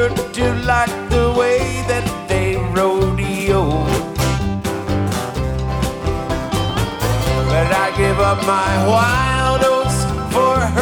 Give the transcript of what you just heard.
sure to like the way that they rodeo. But I give up my wild oats for her